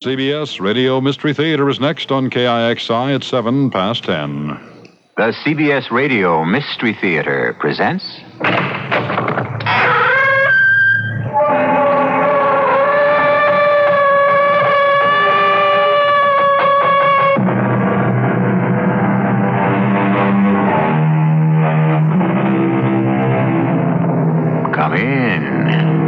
CBS Radio Mystery Theater is next on KIXI at 10:07. The CBS Radio Mystery Theater presents... Come in.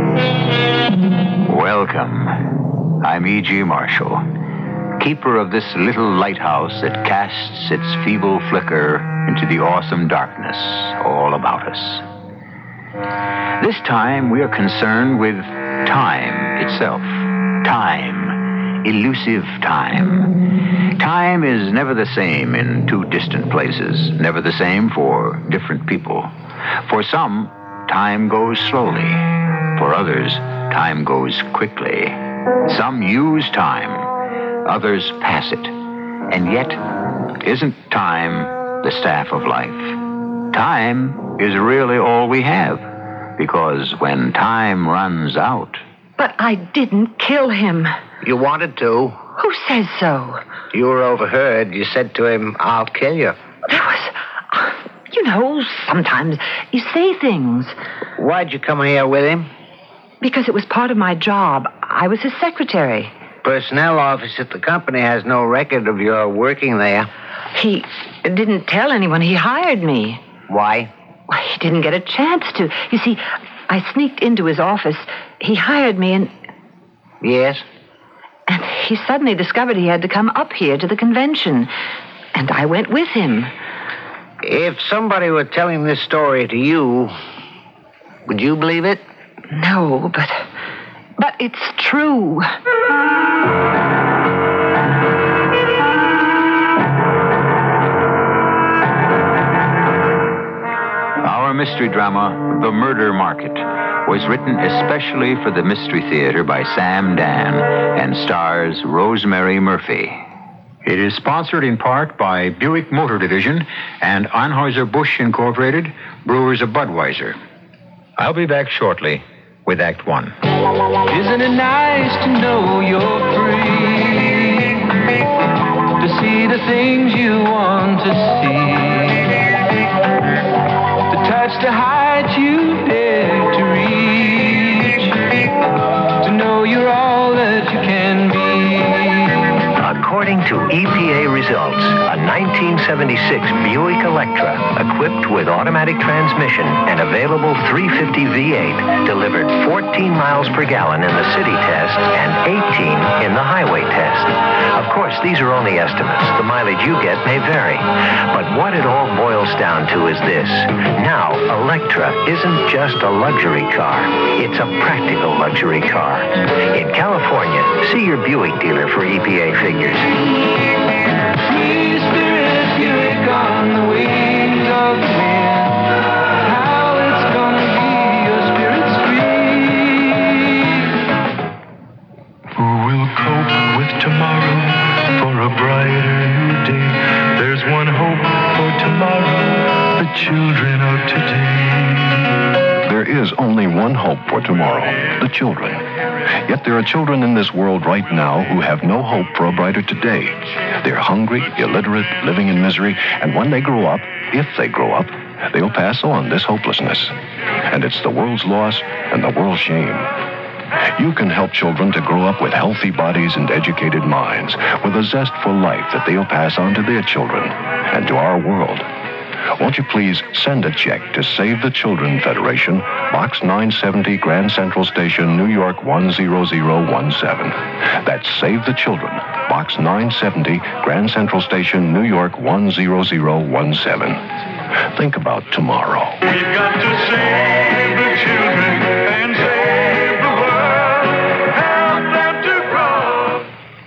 Welcome. I'm E.G. Marshall, keeper of this little lighthouse that casts its feeble flicker into the awesome darkness all about us. This time we are concerned with time itself. Time. Elusive time. Time is never the same in two distant places, never the same for different people. For some, time goes slowly. For others, time goes quickly. Some use time, others pass it. And yet, isn't time the staff of life? Time is really all we have, because when time runs out... But I didn't kill him. You wanted to. Who says so? You were overheard. You said to him, "I'll kill you." That was... sometimes you say things. Why'd you come here with him? Because it was part of my job. I was his secretary. Personnel office at the company has no record of your working there. He didn't tell anyone he hired me. Why? Well, he didn't get a chance to. You see, I sneaked into his office. He hired me and... Yes? And he suddenly discovered he had to come up here to the convention. And I went with him. If somebody were telling this story to you, would you believe it? No, but it's true. Our mystery drama, The Murder Market, was written especially for the Mystery Theater by Sam Dan and stars Rosemary Murphy. It is sponsored in part by Buick Motor Division and Anheuser-Busch Incorporated, Brewers of Budweiser. I'll be back shortly with Act One. Isn't it nice to know you're free? To see the things you want to see. To touch the heights you dare to reach. To know you're all that you can be. According to EPA results, a 1976 Buick Electra, equipped with automatic transmission and available 350 V8, delivered 14 miles per gallon in the city test and 18 in the highway test. Of course, these are only estimates. The mileage you get may vary. But what it all boils down to is this. Now, Electra isn't just a luxury car. It's a practical luxury car. In California, see your Buick dealer for EPA figures. Free spirit, Buick on the wings of the wind. How it's gonna be your spirit's free. Who will cope with tomorrow for a brighter new day? There's one hope for tomorrow, the children of today. There is only one hope for tomorrow, the children. Yet there are children in this world right now who have no hope for a brighter today. They're hungry, illiterate, living in misery, and when they grow up, if they grow up, they'll pass on this hopelessness. And it's the world's loss and the world's shame. You can help children to grow up with healthy bodies and educated minds, with a zest for life that they'll pass on to their children and to our world. Won't you please send a check to Save the Children Federation, Box 970, Grand Central Station, New York 10017. That's Save the Children, Box 970, Grand Central Station, New York 10017. Think about tomorrow. We've got to save the children and save the world. Help them to grow.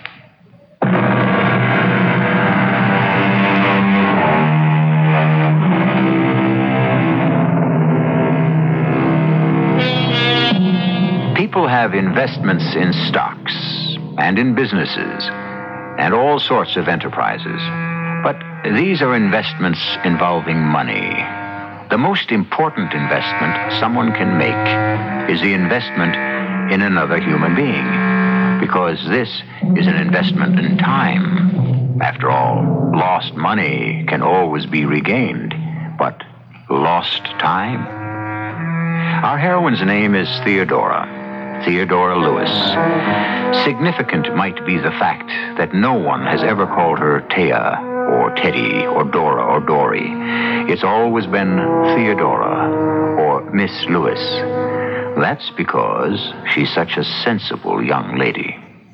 People have investments in stocks and in businesses and all sorts of enterprises. But these are investments involving money. The most important investment someone can make is the investment in another human being. because this is an investment in time. After all, lost money can always be regained, but lost time? Our heroine's name is Theodora Lewis. Significant might be the fact that no one has ever called her Thea or Teddy or Dora or Dory. It's always been Theodora or Miss Lewis. That's because she's such a sensible young lady.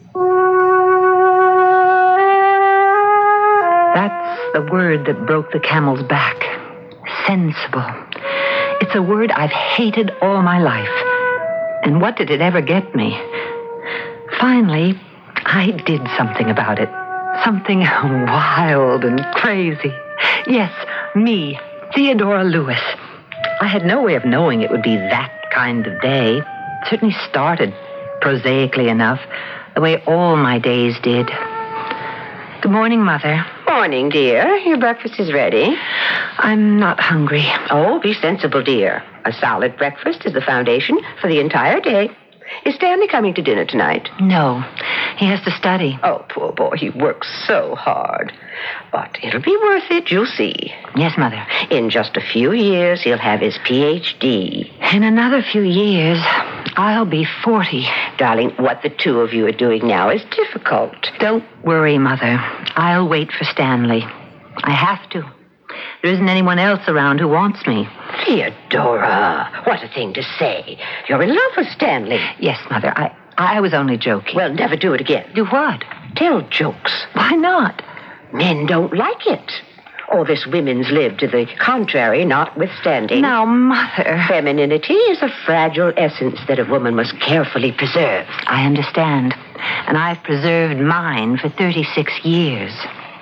That's the word that broke the camel's back. Sensible. It's a word I've hated all my life. And what did it ever get me? Finally, I did something about it. Something wild and crazy. Yes, me, Theodora Lewis. I had no way of knowing it would be that kind of day. It certainly started, prosaically enough, the way all my days did. Good morning, Mother. Morning, dear. Your breakfast is ready. I'm not hungry. Oh, be sensible, dear. A solid breakfast is the foundation for the entire day. Is Stanley coming to dinner tonight? No, he has to study. Oh, poor boy, he works so hard. But it'll be worth it, you'll see. Yes, Mother. In just a few years, he'll have his Ph.D. In another few years, I'll be 40. Darling, what the two of you are doing now is difficult. Don't worry, Mother. I'll wait for Stanley. I have to. There isn't anyone else around who wants me. Theodora, what a thing to say. You're in love with Stanley. Yes, Mother. I was only joking. Well, never do it again. Do what? Tell jokes. Why not? Men don't like it. All this women's lib to the contrary notwithstanding. Now, Mother. Femininity is a fragile essence that a woman must carefully preserve. I understand. And I've preserved mine for 36 years.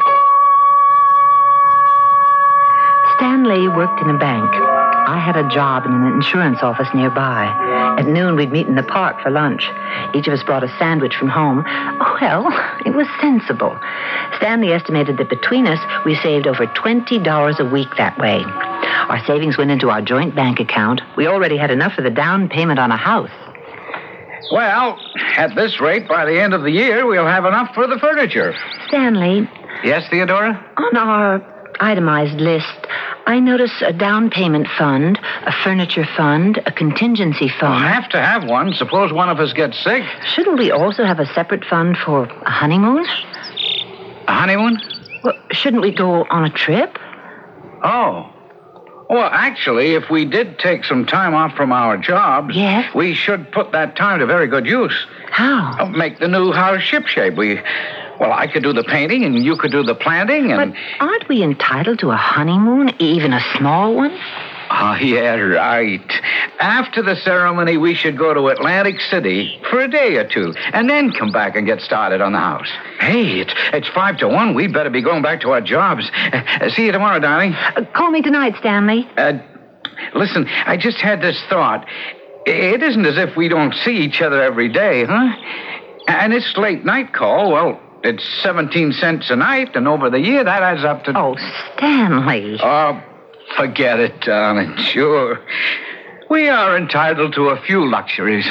Stanley worked in a bank. I had a job in an insurance office nearby. At noon, we'd meet in the park for lunch. Each of us brought a sandwich from home. Well, it was sensible. Stanley estimated that between us, we saved over $20 a week that way. Our savings went into our joint bank account. We already had enough for the down payment on a house. Well, at this rate, by the end of the year, we'll have enough for the furniture. Stanley. Yes, Theodora? On our itemized list, I notice a down payment fund, a furniture fund, a contingency fund. We'll have to have one. Suppose one of us gets sick. Shouldn't we also have a separate fund for a honeymoon? A honeymoon? Well, shouldn't we go on a trip? Oh. Well, actually, if we did take some time off from our jobs, yes, we should put that time to very good use. How? Make the new house shipshape. Well, I could do the painting, and you could do the planting, and... But aren't we entitled to a honeymoon, even a small one? Oh, yeah, right. After the ceremony, we should go to Atlantic City for a day or two, and then come back and get started on the house. Hey, it's 5 to 1. We'd better be going back to our jobs. See you tomorrow, darling. Call me tonight, Stanley. Listen, I just had this thought. It isn't as if we don't see each other every day, huh? And this late night call, well, it's 17 cents a night, and over the year, that adds up to... Oh, Stanley. Oh, forget it, darling. Sure. We are entitled to a few luxuries.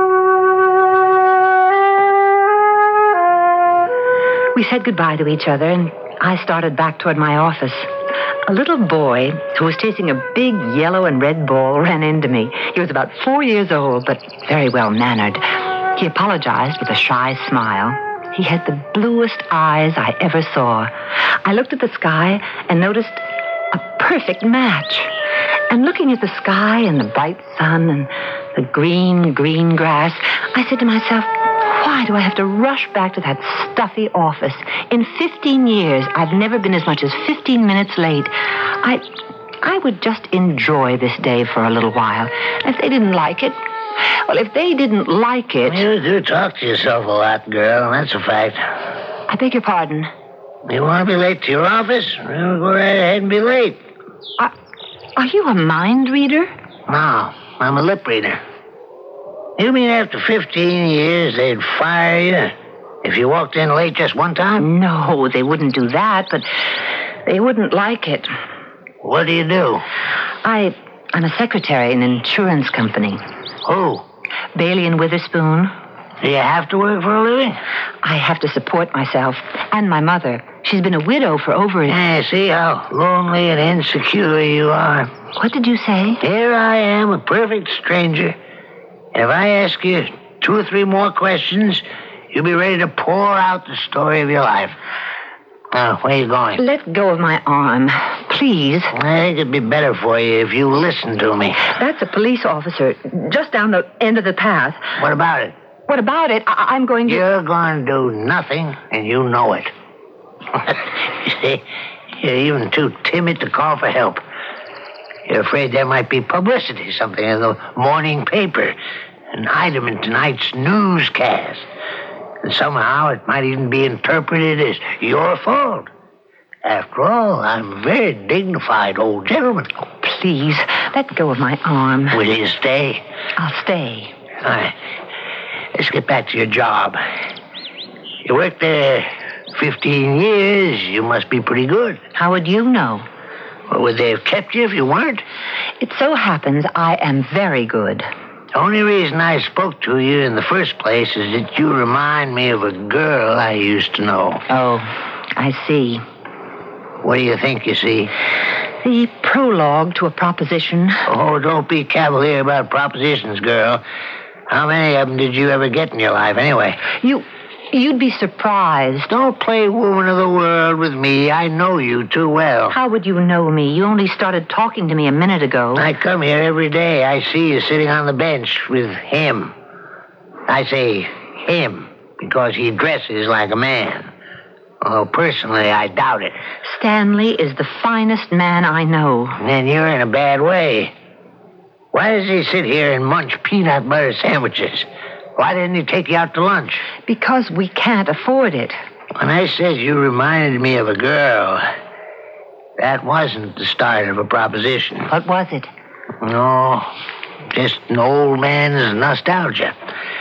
We said goodbye to each other, and I started back toward my office. A little boy who was chasing a big yellow and red ball ran into me. He was about 4 years old, but very well-mannered. He apologized with a shy smile. He had the bluest eyes I ever saw. I looked at the sky and noticed a perfect match. And looking at the sky and the bright sun and the green grass, I said to myself, why do I have to rush back to that stuffy office? In 15 years, I've never been as much as 15 minutes late. I would just enjoy this day for a little while. If they didn't like it, well, if they didn't like it... You do talk to yourself a lot, girl. That's a fact. I beg your pardon? You want to be late to your office? Well, go right ahead and be late. Are you a mind reader? No, I'm a lip reader. You mean after 15 years they'd fire you if you walked in late just one time? No, they wouldn't do that, but they wouldn't like it. What do you do? I'm a secretary in an insurance company. Who? Bailey and Witherspoon. Do you have to work for a living? I have to support myself and my mother. She's been a widow for over Yeah, see how lonely and insecure you are. What did you say? Here I am, a perfect stranger. And if I ask you 2 or 3 more questions, you'll be ready to pour out the story of your life. Now, where are you going? Let go of my arm, please. I think it'd be better for you if you listen to me. That's a police officer just down the end of the path. What about it? What about it? I'm going to... You're going to do nothing, and you know it. You see, you're even too timid to call for help. You're afraid there might be publicity, something in the morning paper, an item in tonight's newscast. And somehow it might even be interpreted as your fault. After all, I'm a very dignified old gentleman. Oh, please, let go of my arm. Will you stay? I'll stay. All right. Let's get back to your job. You worked there 15 years. You must be pretty good. How would you know? Well, would they have kept you if you weren't? It so happens I am very good. The only reason I spoke to you in the first place is that you remind me of a girl I used to know. Oh, I see. What do you think you see? The prologue to a proposition. Oh, don't be cavalier about propositions, girl. How many of them did you ever get in your life, anyway? You'd be surprised. Don't play woman of the world with me. I know you too well. How would you know me? You only started talking to me a minute ago. I come here every day. I see you sitting on the bench with him. I say him because he dresses like a man. Although personally, I doubt it. Stanley is the finest man I know. Then you're in a bad way. Why does he sit here and munch peanut butter sandwiches? Why didn't he take you out to lunch? Because we can't afford it. When I said you reminded me of a girl, that wasn't the start of a proposition. What was it? No, just an old man's nostalgia.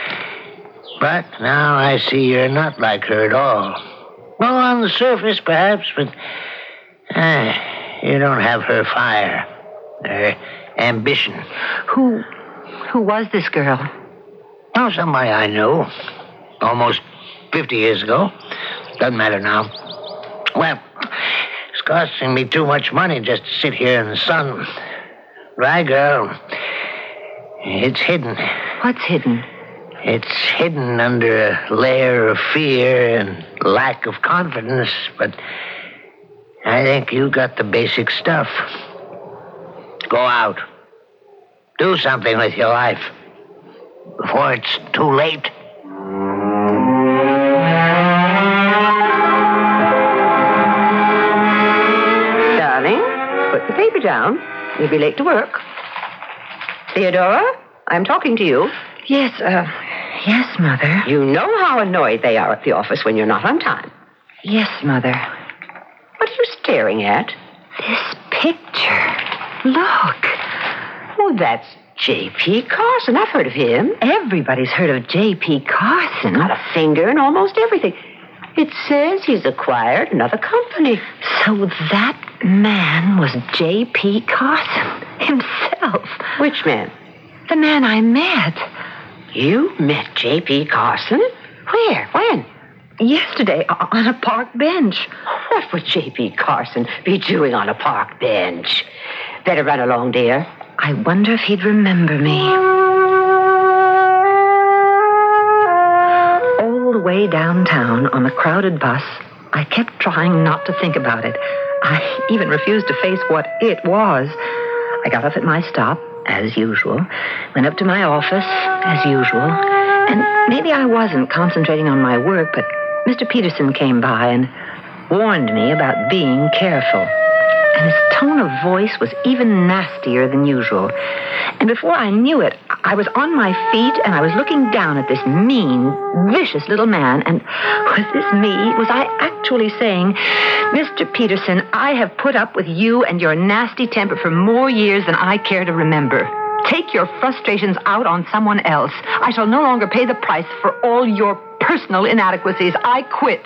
But now I see you're not like her at all. Well, on the surface, perhaps, but you don't have her fire, her ambition. Who was this girl? Oh, somebody I knew. Almost 50 years ago. Doesn't matter now. Well, it's costing me too much money just to sit here in the sun. Right, girl? It's hidden. What's hidden? It's hidden under a layer of fear and lack of confidence, but I think you got the basic stuff. Go out. Do something with your life before it's too late. Darling, put the paper down. You'll be late to work. Theodora, I'm talking to you. Yes, Mother. You know how annoyed they are at the office when you're not on time. Yes, Mother. What are you staring at? This picture. Look. Oh, that's J.P. Carson. I've heard of him. Everybody's heard of J.P. Carson. Got a finger in almost everything. It says he's acquired another company. So that man was J.P. Carson himself. Which man? The man I met. You met J.P. Carson? Where? When? Yesterday, on a park bench. What would J.P. Carson be doing on a park bench? Better run along, dear. I wonder if he'd remember me. All the way downtown on the crowded bus, I kept trying not to think about it. I even refused to face what it was. I got off at my stop, as usual, went up to my office, as usual, and maybe I wasn't concentrating on my work, but Mr. Peterson came by and warned me about being careful. And his tone of voice was even nastier than usual. And before I knew it, I was on my feet and I was looking down at this mean, vicious little man. And was this me? Was I actually saying, Mr. Peterson, I have put up with you and your nasty temper for more years than I care to remember. Take your frustrations out on someone else. I shall no longer pay the price for all your personal inadequacies. I quit.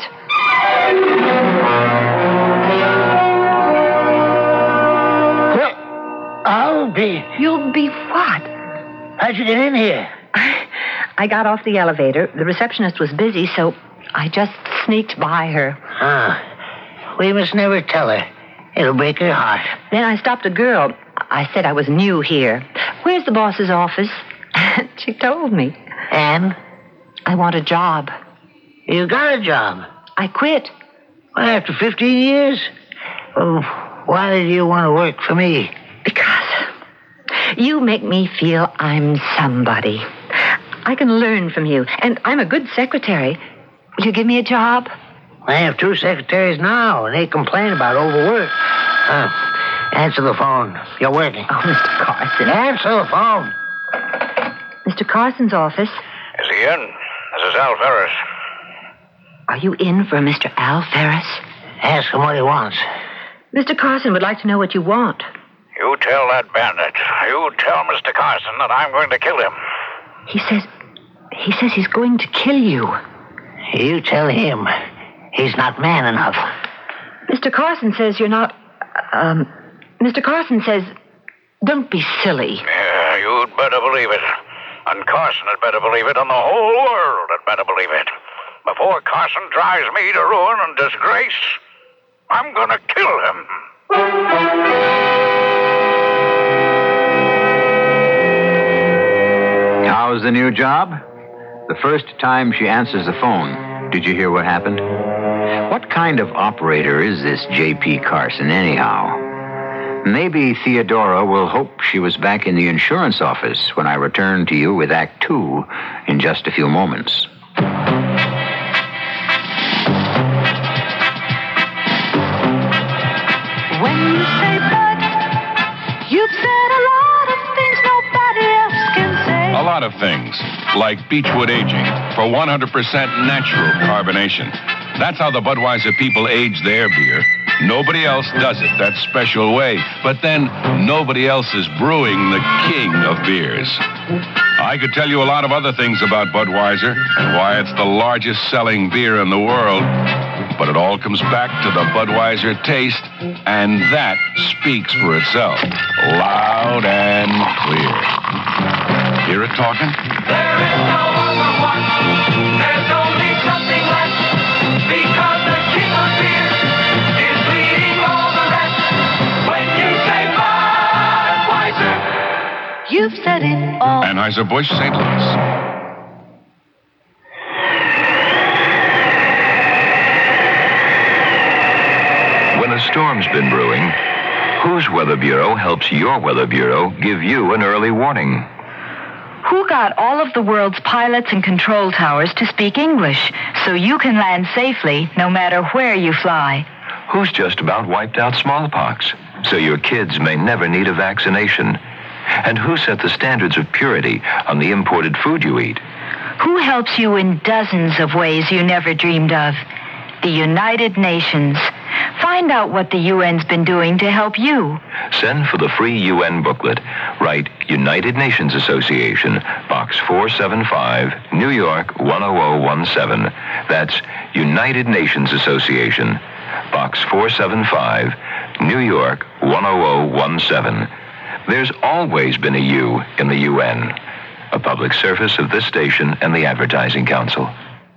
I'll be. You'll be what? How'd you get in here? I got off the elevator. The receptionist was busy, so I just sneaked by her. We must never tell her. It'll break her heart. Then I stopped a girl. I said I was new here. Where's the boss's office? She told me. And? I want a job. You got a job? I quit. Well, after 15 years? Well, why did you want to work for me? Because you make me feel I'm somebody. I can learn from you, and I'm a good secretary. Will you give me a job? I have 2 secretaries now, and they complain about overwork. Answer the phone. You're working. Oh, Mr. Carson. Answer the phone. Mr. Carson's office. Is he in? This is Al Ferris. Are you in for Mr. Al Ferris? Ask him what he wants. Mr. Carson would like to know what you want. You tell that bandit. You tell Mr. Carson that I'm going to kill him. He says he's going to kill you. You tell him he's not man enough. Mr. Carson says you're not... Mr. Carson says, don't be silly. Yeah, you'd better believe it. And Carson had better believe it, and the whole world had better believe it. Before Carson drives me to ruin and disgrace, I'm going to kill him. How's the new job? The first time she answers the phone, did you hear what happened? What kind of operator is this J.P. Carson, anyhow? Maybe Theodora will hope she was back in the insurance office when I return to you with Act 2 in just a few moments. When you say bud, you've said a lot of things nobody else can say. A lot of things, like Beechwood aging for 100% natural carbonation. That's how the Budweiser people age their beer. Nobody else does it that special way. But then, nobody else is brewing the king of beers. I could tell you a lot of other things about Budweiser and why it's the largest selling beer in the world. But it all comes back to the Budweiser taste, and that speaks for itself, loud and clear. Hear it talking? There is no other one. There's only something left. Because the king of beer is leading all the rest. When you say Budweiser, you've said it all. Anheuser-Busch, St. Louis. When a storm's been brewing, whose Weather Bureau helps your Weather Bureau give you an early warning? Who got all of the world's pilots and control towers to speak English so you can land safely no matter where you fly? Who's just about wiped out smallpox so your kids may never need a vaccination? And who set the standards of purity on the imported food you eat? Who helps you in dozens of ways you never dreamed of? The United Nations. Find out what the UN's been doing to help you. Send for the free UN booklet. Write United Nations Association, Box 475, New York 10017. That's United Nations Association, Box 475, New York 10017. There's always been a U in the UN. A public service of this station and the Advertising Council.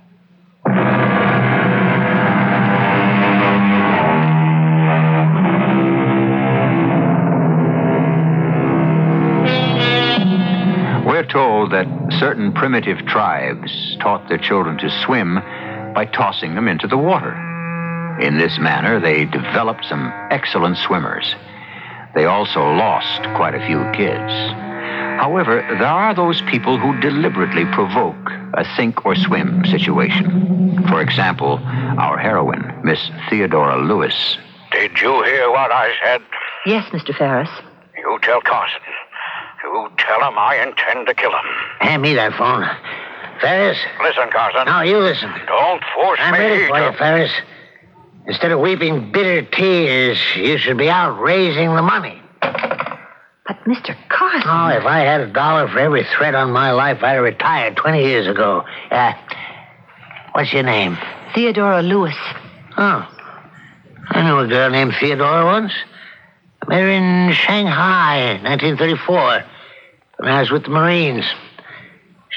We're told that certain primitive tribes taught their children to swim by tossing them into the water. In this manner, they developed some excellent swimmers. They also lost quite a few kids. However, there are those people who deliberately provoke a sink or swim situation. For example, our heroine, Miss Theodora Lewis. Did you hear what I said? Yes, Mr. Ferris. You tell Carson. You tell him I intend to kill him. Hand me that phone. Ferris? Listen, Carson. No, you listen. Don't force I'm me ready for to... you, Ferris. Instead of weeping bitter tears, you should be out raising the money. But, Mr. Carson... Oh, if I had $1 for every thread on my life, I'd have retired 20 years ago. What's your name? Theodora Lewis. Oh. I knew a girl named Theodora once. I met her in Shanghai in 1934 when I was with the Marines.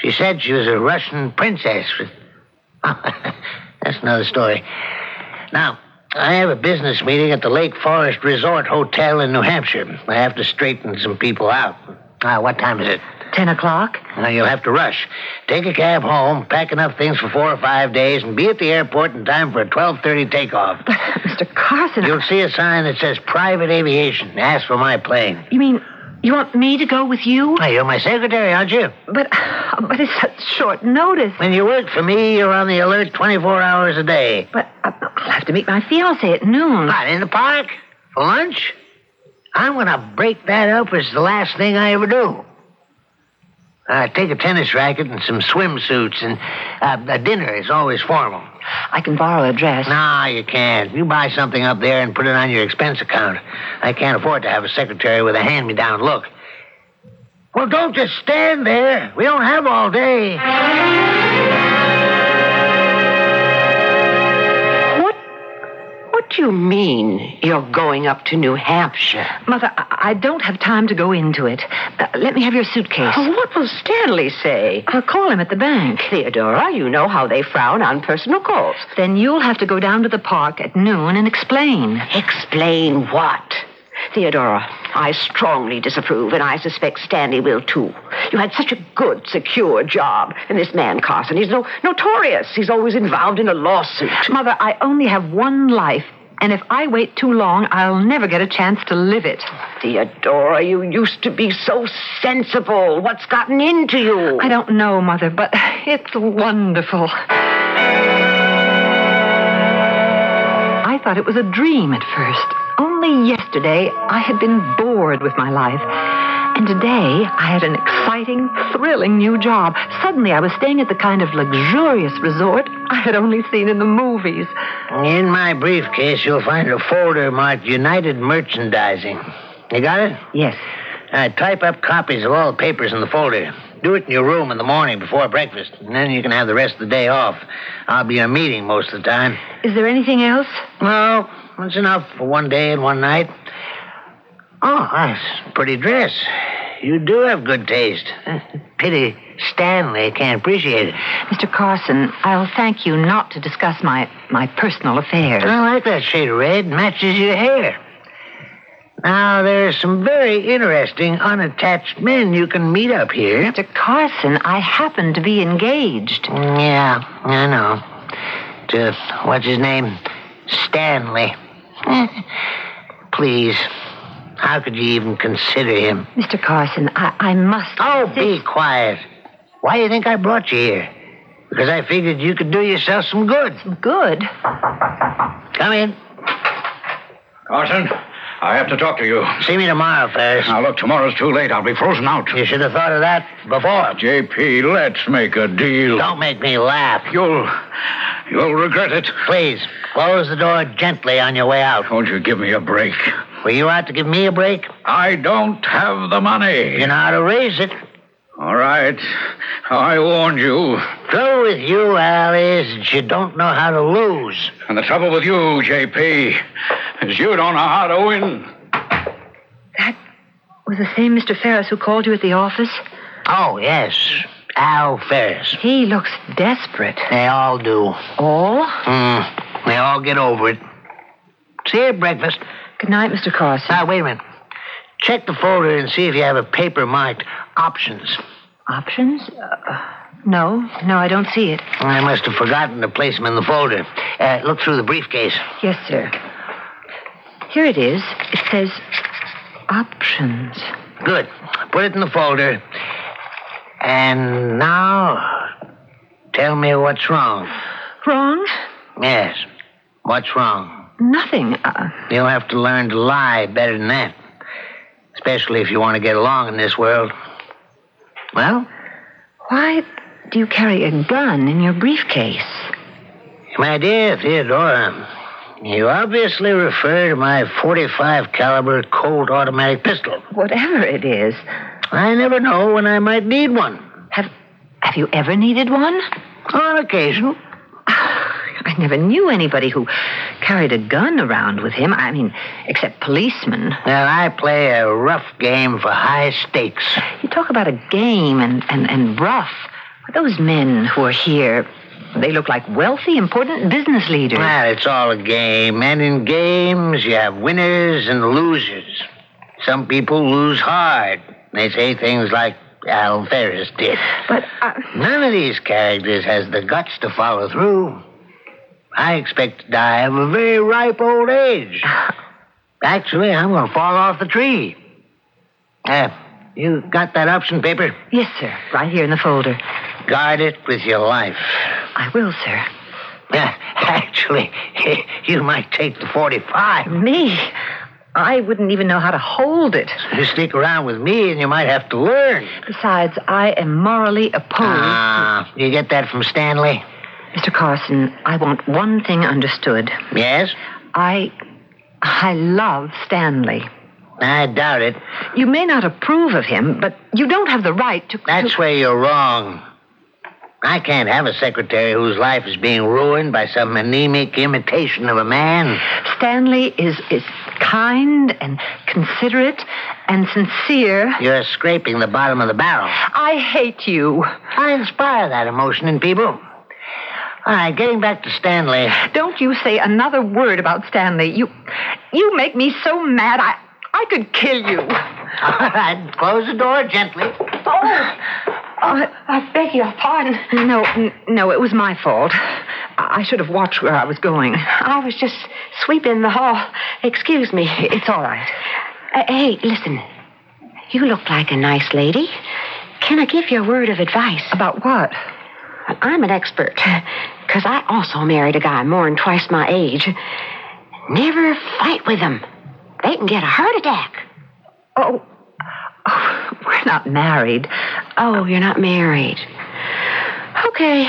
She said she was a Russian princess. That's another story. Now, I have a business meeting at the Lake Forest Resort Hotel in New Hampshire. I have to straighten some people out. What time is it? 10 o'clock. Now, you'll have to rush. Take a cab home, pack enough things for 4 or 5 days, and be at the airport in time for a 12:30 takeoff. But, Mr. Carson... You'll see a sign that says private aviation. Ask for my plane. You mean you want me to go with you? Hey, you're my secretary, aren't you? But it's such short notice. When you work for me, you're on the alert 24 hours a day. But I'll have to meet my fiancé at noon. What, in the park? For lunch? I'm going to break that up as the last thing I ever do. Take a tennis racket and some swimsuits, and a dinner is always formal. I can borrow a dress. No, you can't. You buy something up there and put it on your expense account. I can't afford to have a secretary with a hand-me-down look. Well, don't just stand there. We don't have all day. What do you mean you're going up to New Hampshire? Mother, I don't have time to go into it. Let me have your suitcase. What will Stanley say? I'll call him at the bank. Theodora, you know how they frown on personal calls. Then you'll have to go down to the park at noon and explain. Explain what? Theodora, I strongly disapprove, and I suspect Stanley will, too. You had such a good, secure job. And this man, Carson, he's notorious. He's always involved in a lawsuit. Mother, I only have one life, and if I wait too long, I'll never get a chance to live it. Theodora, you used to be so sensible. What's gotten into you? I don't know, Mother, but it's wonderful. I thought it was a dream at first. Only yesterday, I had been bored with my life. And today, I had an exciting, thrilling new job. Suddenly, I was staying at the kind of luxurious resort I had only seen in the movies. In my briefcase, you'll find a folder marked United Merchandising. You got it? Yes. Type up copies of all the papers in the folder. Do it in your room in the morning before breakfast, and then you can have the rest of the day off. I'll be in a meeting most of the time. Is there anything else? No, that's enough for one day and one night. Oh, that's a pretty dress. You do have good taste. Pity Stanley can't appreciate it. Mr. Carson, I'll thank you not to discuss my personal affairs. I like that shade of red. Matches your hair. Now, there's some very interesting unattached men you can meet up here. Mr. Carson, I happen to be engaged. Yeah, I know. To, what's his name? Stanley. Please. How could you even consider him? Mr. Carson, I must... Oh, be quiet. Why do you think I brought you here? Because I figured you could do yourself some good. Some good? Come in. Carson, I have to talk to you. See me tomorrow, Ferris. Now, look, tomorrow's too late. I'll be frozen out. You should have thought of that before. J.P., let's make a deal. Don't make me laugh. You'll regret it. Please, close the door gently on your way out. Won't you give me a break? Were you out to give me a break? I don't have the money. You know how to raise it. All right. I warned you. Trouble with you, Al, is that you don't know how to lose. And the trouble with you, J.P., is you don't know how to win. That was the same Mr. Ferris who called you at the office? Oh, yes. Al Ferris. He looks desperate. They all do. All? They all get over it. See you at breakfast. Good night, Mr. Carson. Wait a minute. Check the folder and see if you have a paper marked options. Options? No, I don't see it. I must have forgotten to place them in the folder. Look through the briefcase. Yes, sir. Here it is. It says options. Good. Put it in the folder. And now, tell me what's wrong. Wrong? Yes. What's wrong? Nothing. You'll have to learn to lie better than that. Especially if you want to get along in this world. Well? Why do you carry a gun in your briefcase? My dear Theodora, you obviously refer to my .45 caliber Colt automatic pistol. Whatever it is. I never know when I might need one. Have you ever needed one? On occasion. I never knew anybody who carried a gun around with him. I mean, except policemen. Well, I play a rough game for high stakes. You talk about a game and rough. Those men who are here, they look like wealthy, important business leaders. Well, it's all a game. And in games, you have winners and losers. Some people lose hard. They say things like Al Ferris did. But none of these characters has the guts to follow through. I expect to die of a very ripe old age. Actually, I'm going to fall off the tree. You got that option paper? Yes, sir. Right here in the folder. Guard it with your life. I will, sir. Actually, you might take the 45. Me? I wouldn't even know how to hold it. You stick around with me and you might have to learn. Besides, I am morally opposed. You get that from Stanley? Mr. Carson, I want one thing understood. Yes? I love Stanley. I doubt it. You may not approve of him, but you don't have the right to... That's where you're wrong. I can't have a secretary whose life is being ruined by some anemic imitation of a man. Stanley is kind and considerate and sincere. You're scraping the bottom of the barrel. I hate you. I inspire that emotion in people. All right, getting back to Stanley. Don't you say another word about Stanley. You make me so mad, I could kill you. All right, close the door gently. I beg your pardon. No, it was my fault. I should have watched where I was going. I was just sweeping the hall. Excuse me. It's all right. Hey, listen. You look like a nice lady. Can I give you a word of advice? About what? I'm an expert, because I also married a guy more than twice my age. Never fight with them. They can get a heart attack. Oh, we're not married. Oh, you're not married. Okay.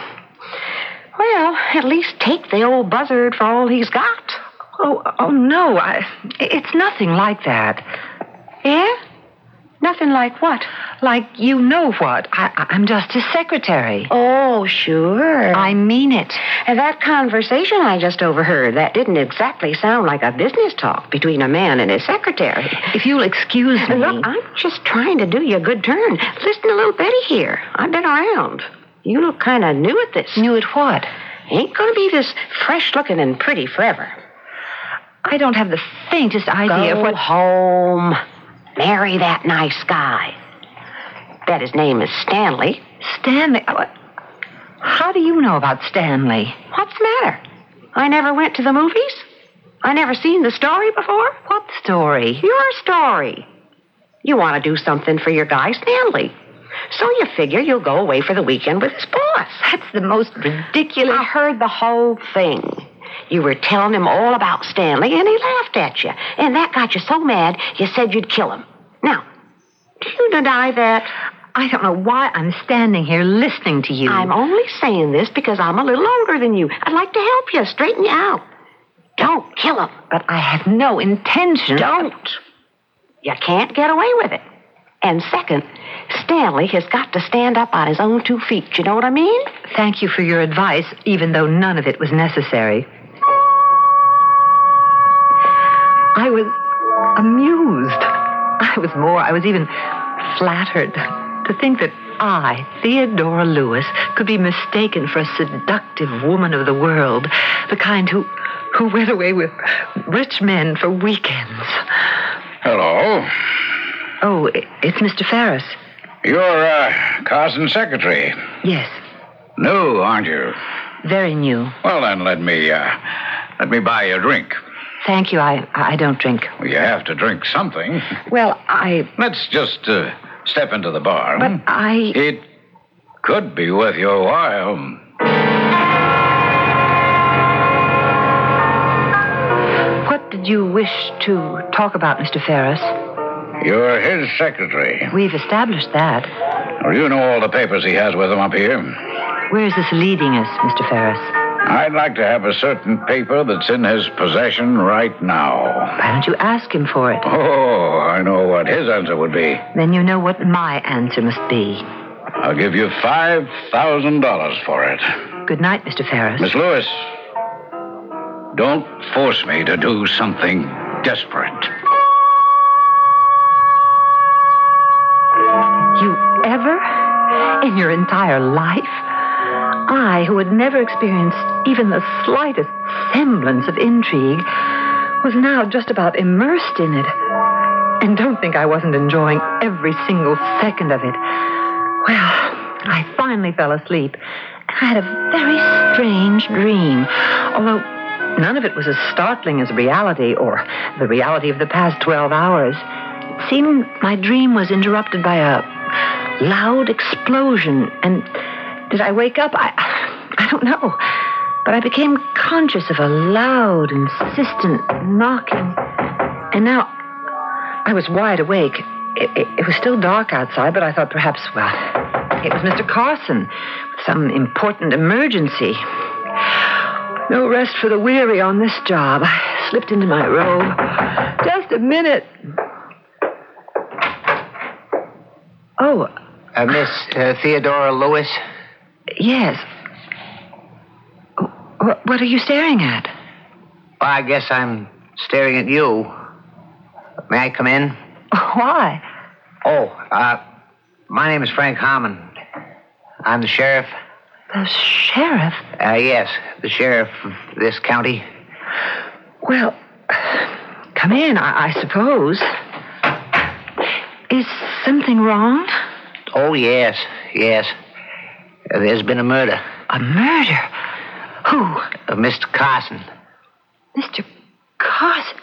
Well, at least take the old buzzard for all he's got. Oh no. It's nothing like that. Yeah? Nothing like what? Like you know what. I'm just his secretary. Oh, sure. I mean it. And that conversation I just overheard, that didn't exactly sound like a business talk between a man and his secretary. If you'll excuse me. Look, I'm just trying to do you a good turn. Listen to little Betty here. I've been around. You look kind of new at this. New at what? Ain't going to be this fresh-looking and pretty forever. I don't have the faintest idea Go of what... home. Marry that nice guy. Bet his name is Stanley. Stanley? How do you know about Stanley? What's the matter? I never went to the movies? I never seen the story before? What story? Your story. You want to do something for your guy, Stanley. So you figure you'll go away for the weekend with his boss. That's the most ridiculous... I heard the whole thing. You were telling him all about Stanley, and he laughed at you. And that got you so mad, you said you'd kill him. Now, do you deny that? I don't know why I'm standing here listening to you. I'm only saying this because I'm a little older than you. I'd like to help you, straighten you out. Don't kill him. But I have no intention. Don't. You can't get away with it. And second, Stanley has got to stand up on his own 2 feet. You know what I mean? Thank you for your advice, even though none of it was necessary. I was amused. I was even flattered to think that I, Theodora Lewis, could be mistaken for a seductive woman of the world, the kind who went away with rich men for weekends. Hello. Oh, it's Mr. Ferris. You're Carson's secretary. Yes. New, aren't you? Very new. Well, then, let me buy you a drink. Thank you. I don't drink. Well, you have to drink something. Well, Let's just step into the bar. But It could be worth your while. What did you wish to talk about, Mr. Ferris? You're his secretary. We've established that. Well, you know all the papers he has with him up here. Where is this leading us, Mr. Ferris? I'd like to have a certain paper that's in his possession right now. Why don't you ask him for it? Oh, I know what his answer would be. Then you know what my answer must be. I'll give you $5,000 for it. Good night, Mr. Ferris. Miss Lewis, don't force me to do something desperate. You ever in your entire life? I, who had never experienced even the slightest semblance of intrigue, was now just about immersed in it. And don't think I wasn't enjoying every single second of it. Well, I finally fell asleep. I had a very strange dream, although none of it was as startling as reality or the reality of the past 12 hours. It seemed my dream was interrupted by a loud explosion, and did I wake up? I don't know. But I became conscious of a loud, insistent knocking, and now I was wide awake. It was still dark outside, but I thought perhaps, well, it was Mr. Carson with some important emergency. No rest for the weary on this job. I slipped into my robe. Just a minute. Oh. Miss Theodora Lewis? Yes. What are you staring at? Well, I guess I'm staring at you. May I come in? Why? Oh, my name is Frank Harmon. I'm the sheriff. The sheriff? Yes, the sheriff of this county. Well, come in, I suppose. Is something wrong? Oh, yes. There's been a murder. A murder? Who? Mr. Carson. Mr. Carson?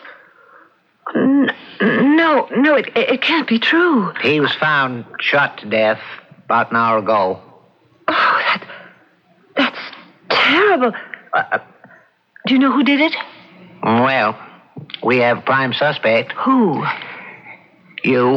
No, it can't be true. He was found shot to death about an hour ago. Oh, that's terrible. Do you know who did it? Well, we have a prime suspect. Who? You.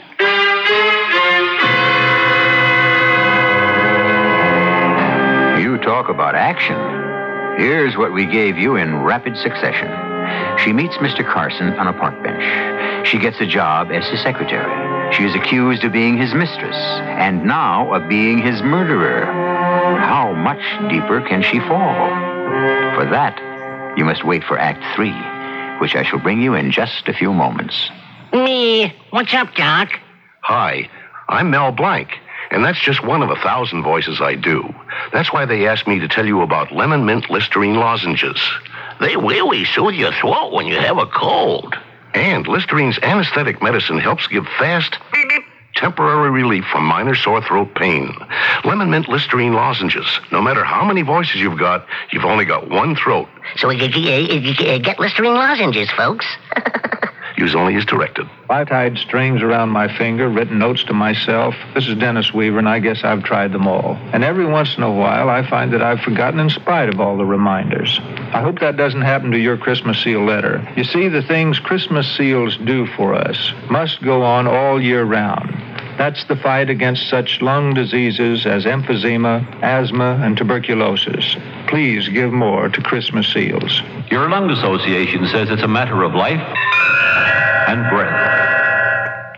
You talk about action. Here's what we gave you in rapid succession. She meets Mr. Carson on a park bench. She gets a job as his secretary. She is accused of being his mistress, and now of being his murderer. How much deeper can she fall? For that, you must wait for Act 3, which I shall bring you in just a few moments. Me. What's up, Doc? Hi, I'm Mel Blanc, and that's just one of 1,000 voices I do. That's why they asked me to tell you about Lemon Mint Listerine lozenges. They really soothe your throat when you have a cold. And Listerine's anesthetic medicine helps give fast, temporary relief from minor sore throat pain. Lemon Mint Listerine lozenges. No matter how many voices you've got, you've only got one throat. So get Listerine lozenges, folks. Use only as directed. I tied strings around my finger, written notes to myself. This is Dennis Weaver, and I guess I've tried them all. And every once in a while, I find that I've forgotten in spite of all the reminders. I hope that doesn't happen to your Christmas seal letter. You see, the things Christmas seals do for us must go on all year round. That's the fight against such lung diseases as emphysema, asthma, and tuberculosis. Please give more to Christmas seals. Your lung association says it's a matter of life and breath.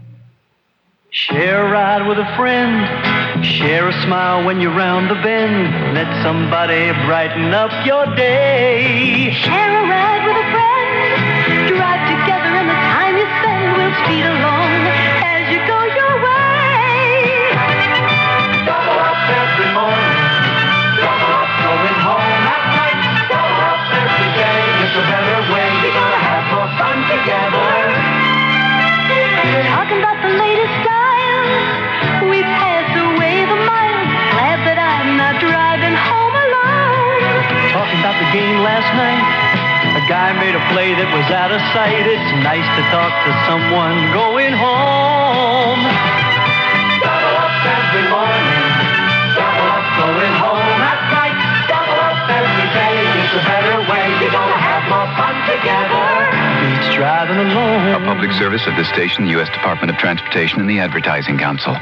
Share a ride with a friend. Share a smile when you're round the bend. Let somebody brighten up your day. Share a ride with a friend. Drive together and the time you spend will speed along as you go your way. Double up every morning. Double up going home at night. Double up every day. It's a better way. You're gonna have more fun together. Talking about the latest style. We passed away the miles. Glad that I'm not driving home alone. Talking about the game last night. A guy made a play that was out of sight. It's nice to talk to someone going home. Double up every morning. Double up going home at night. Double up every day. It's a better way. You're gonna have more fun together. Beats driving alone. A public service of this station, the U.S. Department of Transportation, and the Advertising Council.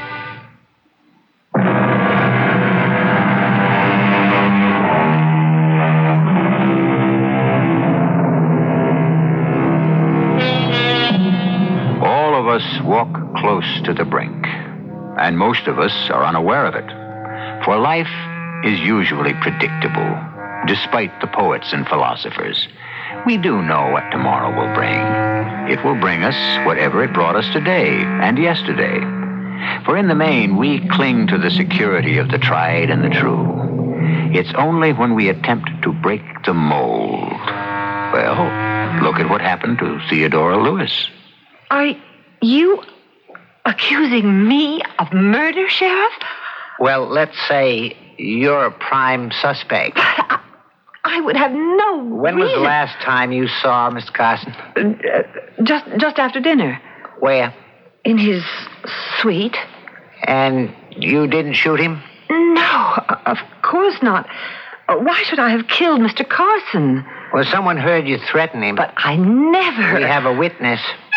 All of us walk close to the brink, and most of us are unaware of it. For life is usually predictable, despite the poets and philosophers. We do know what tomorrow will bring. It will bring us whatever it brought us today and yesterday. For in the main, we cling to the security of the tried and the true. It's only when we attempt to break the mold. Well, look at what happened to Theodora Lewis. Are you accusing me of murder, Sheriff? Well, let's say you're a prime suspect. I would have no When was the reason- last time you saw Mr. Carson? Just after dinner. Where? In his suite. And you didn't shoot him? No, of course not. Why should I have killed Mr. Carson? Well, someone heard you threaten him. But I never... We have a witness.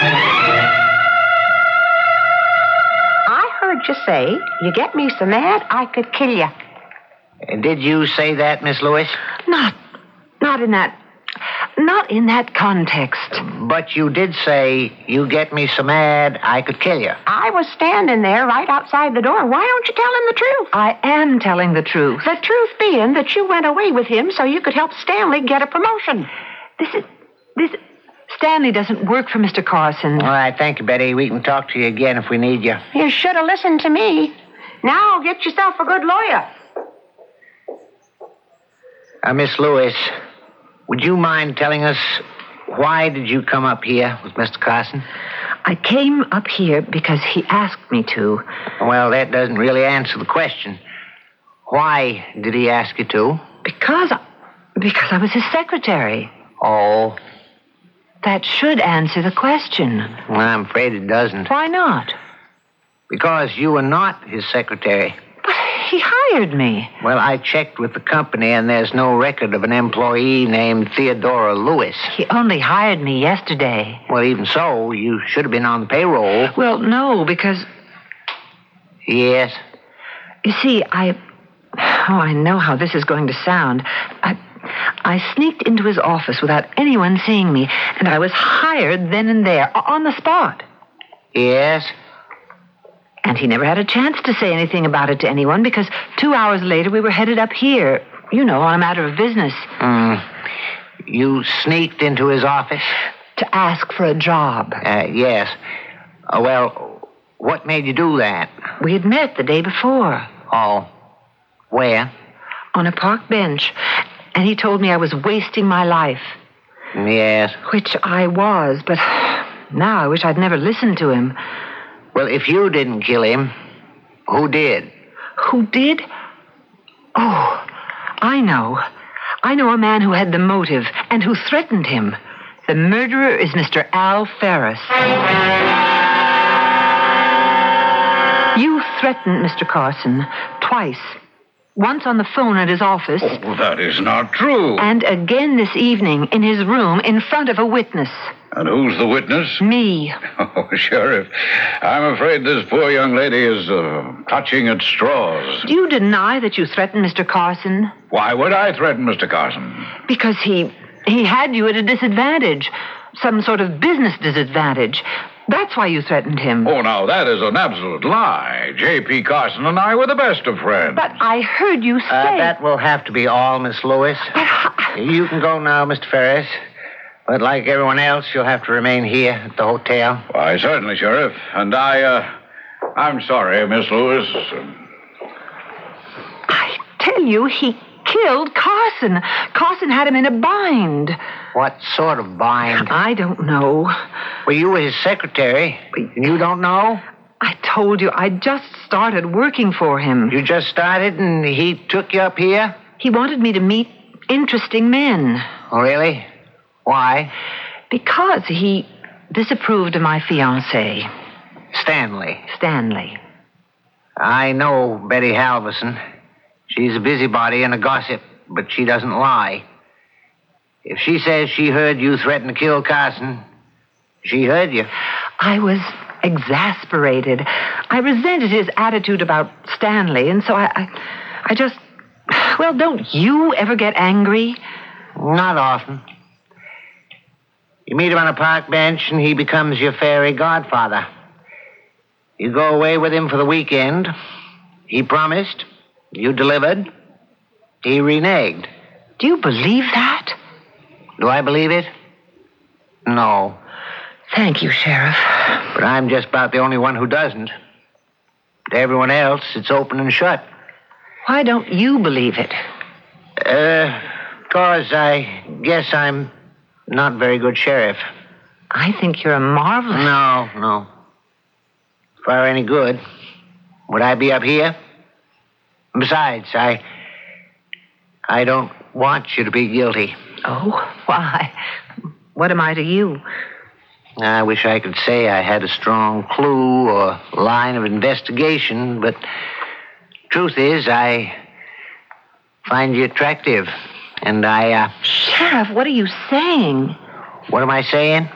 I heard you say, you get me so mad, I could kill you. Did you say that, Miss Lewis? Not in that context. But you did say, you get me so mad, I could kill you. I was standing there right outside the door. Why don't you tell him the truth? I am telling the truth. The truth being that you went away with him so you could help Stanley get a promotion. Stanley doesn't work for Mr. Carson. All right, thank you, Betty. We can talk to you again if we need you. You should have listened to me. Now get yourself a good lawyer. Miss Lewis, would you mind telling us why did you come up here with Mr. Carson? I came up here because he asked me to. Well, that doesn't really answer the question. Why did he ask you to? Because I was his secretary. Oh. That should answer the question. Well, I'm afraid it doesn't. Why not? Because you were not his secretary. But he hired me. Well, I checked with the company, and there's no record of an employee named Theodora Lewis. He only hired me yesterday. Well, even so, you should have been on the payroll. Well, no, because... Yes? You see, I know how this is going to sound. I sneaked into his office without anyone seeing me, and I was hired then and there, on the spot. Yes? And he never had a chance to say anything about it to anyone because 2 hours later we were headed up here, on a matter of business. You sneaked into his office? To ask for a job. Yes. Well, what made you do that? We had met the day before. Oh. Where? On a park bench. And he told me I was wasting my life. Yes. Which I was, but now I wish I'd never listened to him. Well, if you didn't kill him, who did? Who did? Oh, I know. I know a man who had the motive and who threatened him. The murderer is Mr. Al Ferris. You threatened Mr. Carson twice. Once on the phone at his office. Oh, that is not true. And again this evening in his room in front of a witness. And who's the witness? Me. Oh, Sheriff, I'm afraid this poor young lady is clutching at straws. Do you deny that you threatened Mr. Carson? Why would I threaten Mr. Carson? Because he had you at a disadvantage. Some sort of business disadvantage. That's why you threatened him. Oh, now, that is an absolute lie. J.P. Carson and I were the best of friends. But I heard you say... That will have to be all, Miss Lewis. You can go now, Mr. Ferris. But like everyone else, you'll have to remain here at the hotel. Why, certainly, Sheriff. And I'm sorry, Miss Lewis. I tell you, he killed Carson. Carson had him in a bind. What sort of bind? I don't know. Well, you were his secretary. You don't know? I told you, I just started working for him. You just started and he took you up here? He wanted me to meet interesting men. Oh, really? Why? Because he disapproved of my fiancé. Stanley. I know Betty Halverson. She's a busybody and a gossip, but she doesn't lie. If she says she heard you threaten to kill Carson, she heard you. I was exasperated. I resented his attitude about Stanley, and so I just... Well, don't you ever get angry? Not often. You meet him on a park bench, and he becomes your fairy godfather. You go away with him for the weekend. He promised. You delivered. He reneged. Do you believe that? Do I believe it? No. Thank you, Sheriff. But I'm just about the only one who doesn't. To everyone else, it's open and shut. Why don't you believe it? 'Cause I guess I'm not very good sheriff. I think you're a marvelous... No. If I were any good, would I be up here? Besides, I don't want you to be guilty. Oh, why? What am I to you? I wish I could say I had a strong clue or line of investigation, but truth is, I find you attractive, and Sheriff, what are you saying? What am I saying?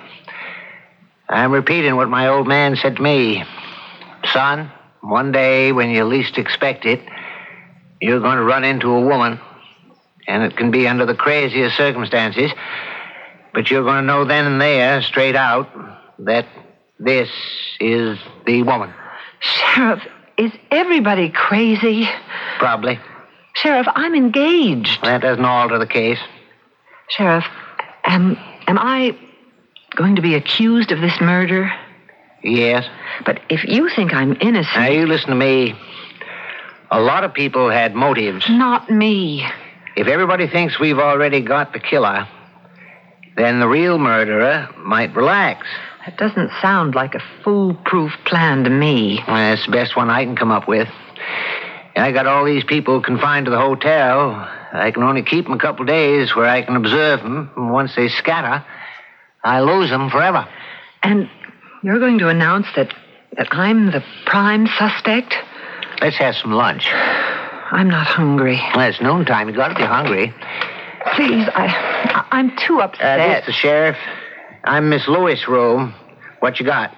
I'm repeating what my old man said to me. Son, one day when you least expect it, you're going to run into a woman, and it can be under the craziest circumstances, but you're going to know then and there, straight out, that this is the woman. Sheriff, is everybody crazy? Probably. Sheriff, I'm engaged. That doesn't alter the case. Sheriff, am I going to be accused of this murder? Yes. But if you think I'm innocent... Now, you listen to me. A lot of people had motives. Not me. If everybody thinks we've already got the killer, then the real murderer might relax. That doesn't sound like a foolproof plan to me. Well, it's the best one I can come up with. I got all these people confined to the hotel. I can only keep them a couple days where I can observe them. And once they scatter, I lose them forever. And you're going to announce that I'm the prime suspect? Let's have some lunch. I'm not hungry. Well, it's noontime. You got to be hungry. Please, I'm too upset. This is the sheriff. I'm Miss Lewis' room. What you got?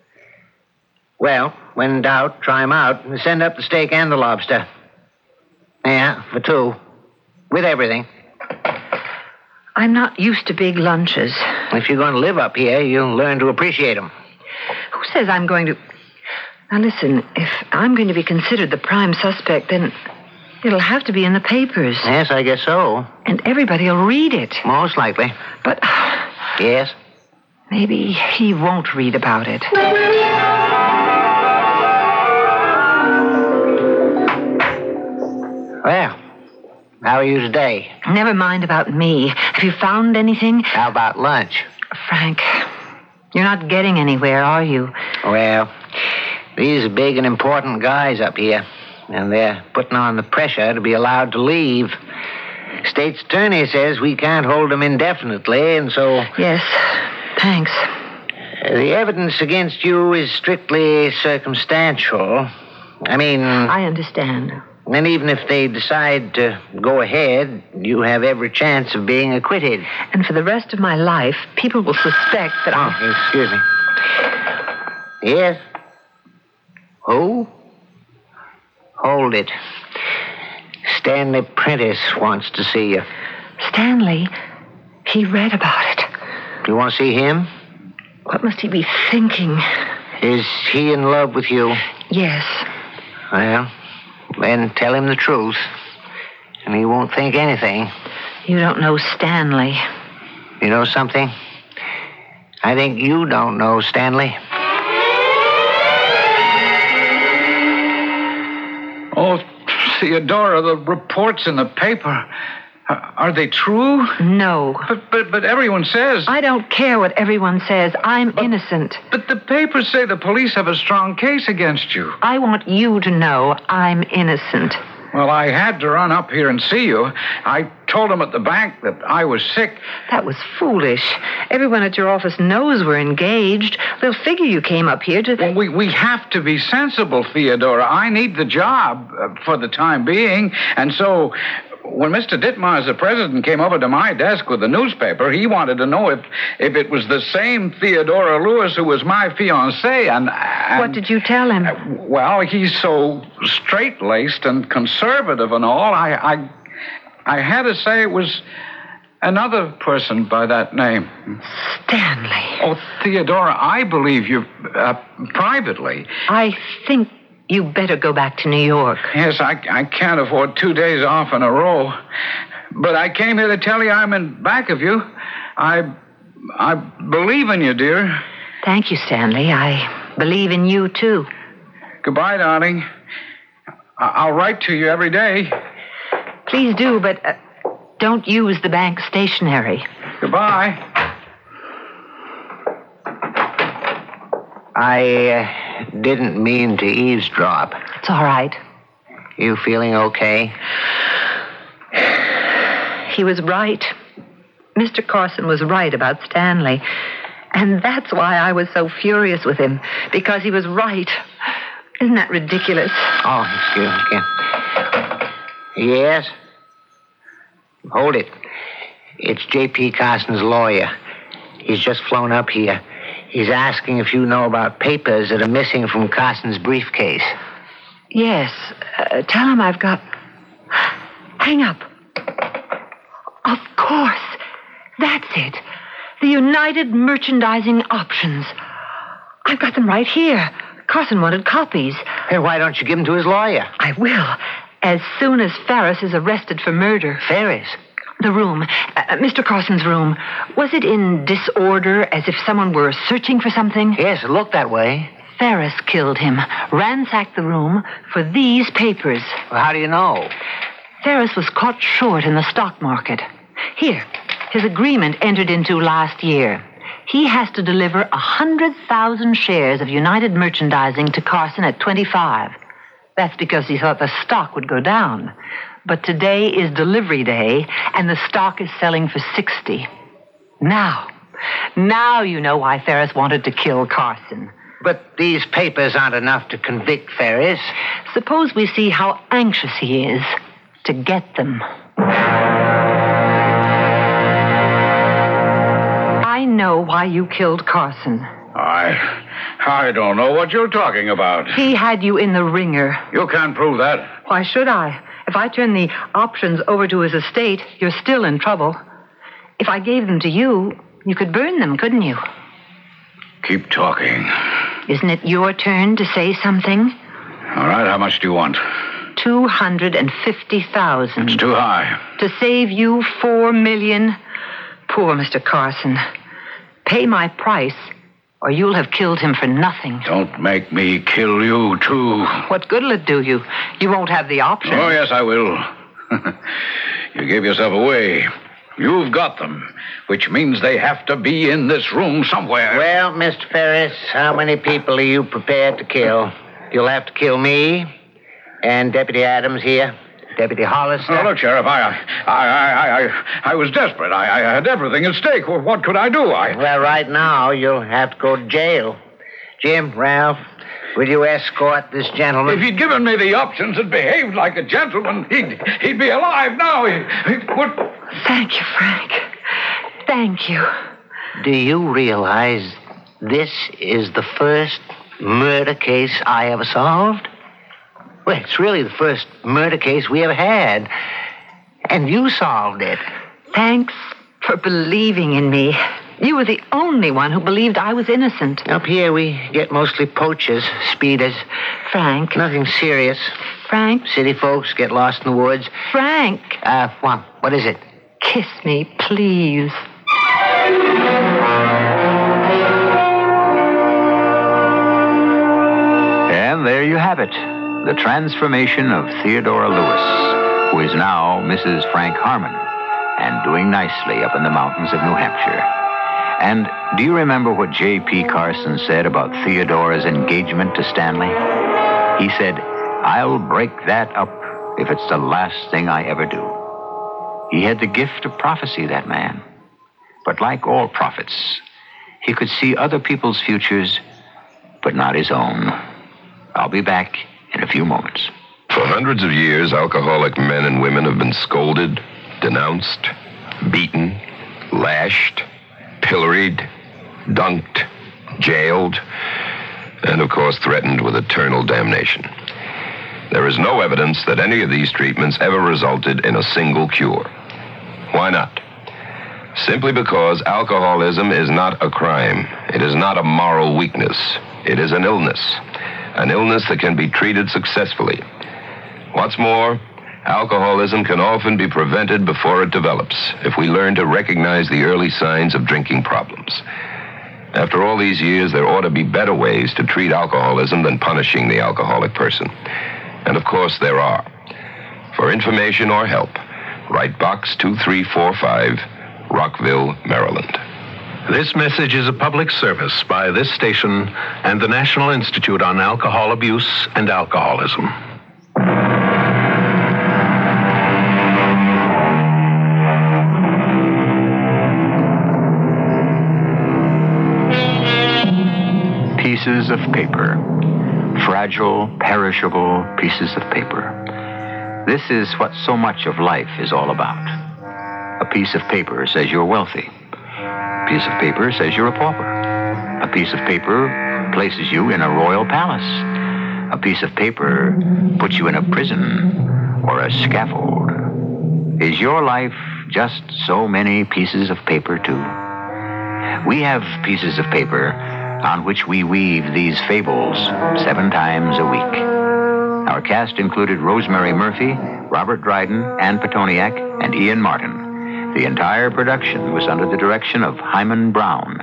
Well, when in doubt, try 'em out and send up the steak and the lobster. Yeah, for two. With everything. I'm not used to big lunches. If you're going to live up here, you'll learn to appreciate them. Who says I'm going to... Now, listen, if I'm going to be considered the prime suspect, then it'll have to be in the papers. Yes, I guess so. And everybody will read it. Most likely. But... Yes? Maybe he won't read about it. Well, how are you today? Never mind about me. Have you found anything? How about lunch? Frank, you're not getting anywhere, are you? Well, these are big and important guys up here, and they're putting on the pressure to be allowed to leave. State's attorney says we can't hold them indefinitely, and so... Yes, thanks. The evidence against you is strictly circumstantial. I understand. And even if they decide to go ahead, you have every chance of being acquitted. And for the rest of my life, people will suspect that Excuse me. Yes? Who? Hold it. Stanley Prentice wants to see you. Stanley? He read about it. You want to see him? What must he be thinking? Is he in love with you? Yes. Well, then tell him the truth, and he won't think anything. You don't know Stanley. You know something? I think you don't know Stanley. Oh, Theodora, the reports in the paper, are they true? No. But everyone says... I don't care what everyone says. I'm innocent. But the papers say the police have a strong case against you. I want you to know I'm innocent. Well, I had to run up here and see you. I told them at the bank that I was sick. That was foolish. Everyone at your office knows we're engaged. They'll figure you came up here to... Well, we have to be sensible, Theodora. I need the job for the time being. And so... when Mr. Ditmars, the president, came over to my desk with the newspaper, he wanted to know if it was the same Theodora Lewis who was my fiancée. And what did you tell him? Well, he's so straight-laced and conservative and all. I had to say it was another person by that name. Stanley. Oh, Theodora, I believe you privately. I think you better go back to New York. Yes, I can't afford 2 days off in a row. But I came here to tell you I'm in back of you. I believe in you, dear. Thank you, Stanley. I believe in you, too. Goodbye, darling. I'll write to you every day. Please do, but don't use the bank stationery. Goodbye. I didn't mean to eavesdrop. It's all right. You feeling okay? He was right. Mr. Carson was right about Stanley. And that's why I was so furious with him, because he was right. Isn't that ridiculous? Oh, excuse me. Yes? Hold it. It's J.P. Carson's lawyer. He's just flown up here. He's asking if you know about papers that are missing from Carson's briefcase. Yes. Tell him I've got... Hang up. Of course. That's it. The United Merchandising Options. I've got them right here. Carson wanted copies. Hey, why don't you give them to his lawyer? I will. As soon as Ferris is arrested for murder. Ferris? The room. Mr. Carson's room. Was it in disorder, as if someone were searching for something? Yes, it looked that way. Ferris killed him, ransacked the room for these papers. Well, how do you know? Ferris was caught short in the stock market. Here, his agreement entered into last year. He has to deliver 100,000 shares of United Merchandising to Carson at 25. That's because he thought the stock would go down. But today is delivery day, and the stock is selling for 60. Now you know why Ferris wanted to kill Carson. But these papers aren't enough to convict Ferris. Suppose we see how anxious he is to get them. I know why you killed Carson. I don't know what you're talking about. He had you in the ringer. You can't prove that. Why should I? If I turn the options over to his estate, you're still in trouble. If I gave them to you, you could burn them, couldn't you? Keep talking. Isn't it your turn to say something? All right, how much do you want? 250,000. It's too high. To save you $4 million? Poor Mr. Carson. Pay my price, or you'll have killed him for nothing. Don't make me kill you, too. What good'll it do you? You won't have the option. Oh, yes, I will. You gave yourself away. You've got them, which means they have to be in this room somewhere. Well, Mr. Ferris, how many people are you prepared to kill? You'll have to kill me and Deputy Adams here, Deputy Hollister. Oh, look, Sheriff, I was desperate. I had everything at stake. Well, what could I do? Well, right now, you'll have to go to jail. Jim, Ralph, will you escort this gentleman? If he'd given me the options and behaved like a gentleman, he'd be alive now. Thank you, Frank. Thank you. Do you realize this is the first murder case I ever solved? Well, it's really the first murder case we ever had. And you solved it. Thanks for believing in me. You were the only one who believed I was innocent. Up here, we get mostly poachers, speeders. Frank. Nothing serious. Frank. City folks get lost in the woods. Frank. What is it? Kiss me, please. And there you have it. The transformation of Theodora Lewis, who is now Mrs. Frank Harmon and doing nicely up in the mountains of New Hampshire. And do you remember what J.P. Carson said about Theodora's engagement to Stanley? He said, "I'll break that up if it's the last thing I ever do." He had the gift of prophecy, that man. But like all prophets, he could see other people's futures, but not his own. I'll be back in a few moments. For hundreds of years, alcoholic men and women have been scolded, denounced, beaten, lashed, pilloried, dunked, jailed, and of course threatened with eternal damnation. There is no evidence that any of these treatments ever resulted in a single cure. Why not? Simply because alcoholism is not a crime. It is not a moral weakness. It is an illness that can be treated successfully. What's more, alcoholism can often be prevented before it develops if we learn to recognize the early signs of drinking problems. After all these years, there ought to be better ways to treat alcoholism than punishing the alcoholic person. And of course, there are. For information or help, write Box 2345, Rockville, Maryland. This message is a public service by this station and the National Institute on Alcohol Abuse and Alcoholism. Pieces of paper. Fragile, perishable pieces of paper. This is what so much of life is all about. A piece of paper says you're wealthy. A piece of paper says you're a pauper. A piece of paper places you in a royal palace. A piece of paper puts you in a prison or a scaffold. Is your life just so many pieces of paper, too? We have pieces of paper on which we weave these fables 7 times a week. Our cast included Rosemary Murphy, Robert Dryden, Ann Petoniak, and Ian Martin. The entire production was under the direction of Hyman Brown.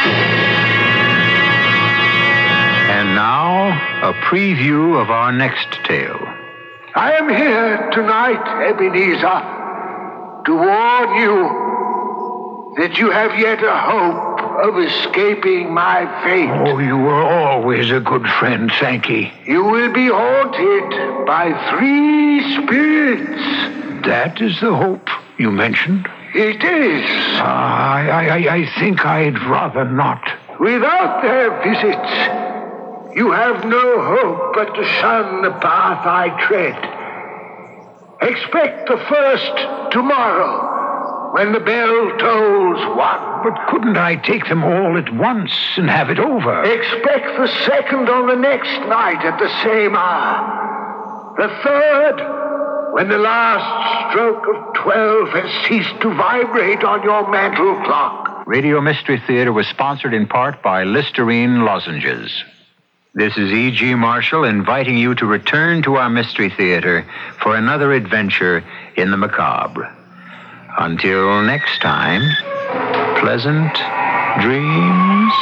And now, a preview of our next tale. I am here tonight, Ebenezer, to warn you that you have yet a hope of escaping my fate. Oh, you were always a good friend, Sankey. You will be haunted by 3 spirits. That is the hope you mentioned? It is. I think I'd rather not. Without their visits, you have no hope but to shun the path I tread. Expect the first tomorrow, when the bell tolls 1. But couldn't I take them all at once and have it over? Expect the second on the next night at the same hour. The third, when the last stroke of 12 has ceased to vibrate on your mantle clock. Radio Mystery Theater was sponsored in part by Listerine lozenges. This is E.G. Marshall inviting you to return to our Mystery Theater for another adventure in the macabre. Until next time, pleasant dreams.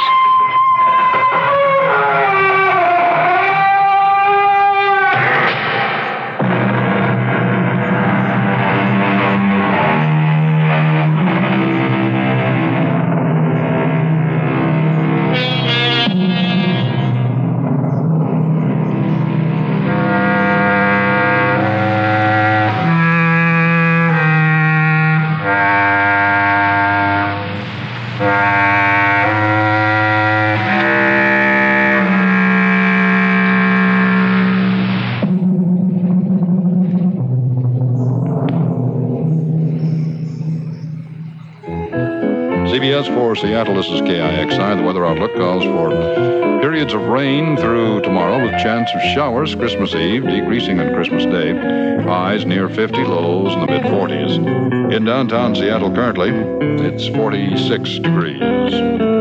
CBS for Seattle, this is KIXI. The weather outlook calls for periods of rain through tomorrow with chance of showers Christmas Eve, decreasing on Christmas Day. Highs near 50, lows in the mid-40s. In downtown Seattle currently, it's 46 degrees.